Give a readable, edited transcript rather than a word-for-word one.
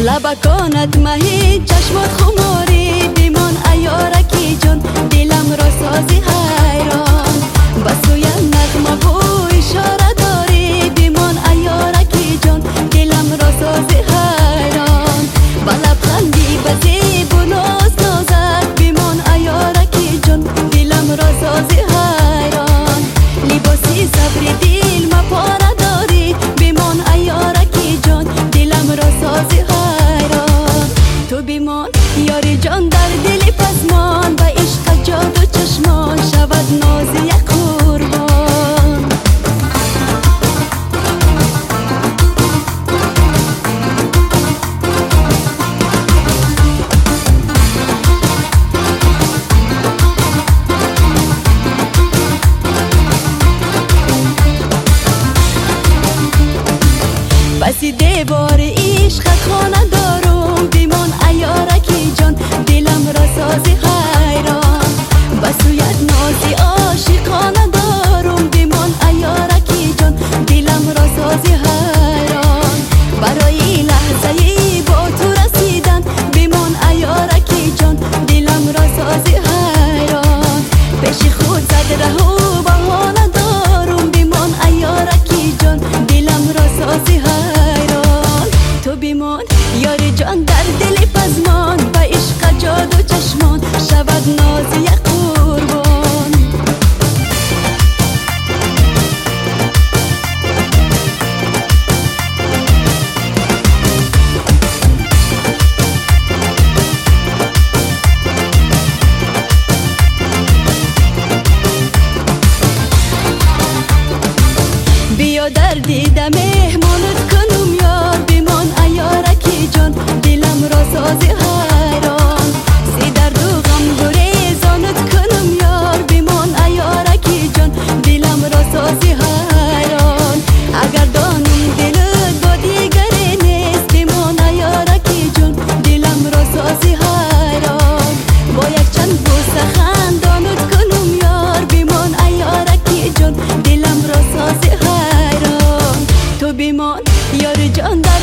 لبکانت مهی چشمات خماری بیمان ایارکی جان دلم را سازی حیران بسویم نغمه و اشاره داری بیمان ایارکی جان دلم را سازی حیران با لبخندی بزیب و ناز نازک بیمان ایارکی جان دلم را سازی حیران لباسی صبر دل مپاره داری بیمان ایارکی جان دلم را سازی حیران تو بیمان یاری جان در دل پسمان با عشق جادو چشمان شود نازی یک قربان پسی دیوار عشق خانه دارم بیمان ایارکی جان دلم را سازی حیران بسویت نازی عاشقانه دارم بیمان ایارکی جان دلم را سازی حیران برای لحظه با تو رسیدن بیمان ایارکی جان دلم را سازی حیران پیش خود زد ره و بهانه دارم بیمان ایارکی جان دلم را سازی حیران تو بیمان یاری جان در دل پزمان با عشق جادو چشمان شود نازی یک قربان بیا در دیده مهمانت کنم یار بیمان ایارکی جان دلم را سازی حیران سی درد و غم گریزانت کنم یار بیمان ایارکی جان دلم را سازی حیران اگر دانم دلت با دیگری نیست بیمان ایارکی جان دلم را سازی حیران با یک چند بوسه خندانت کنم یار بیمان ایارکی جان دلم را سازی حیران تو بیمان یار جان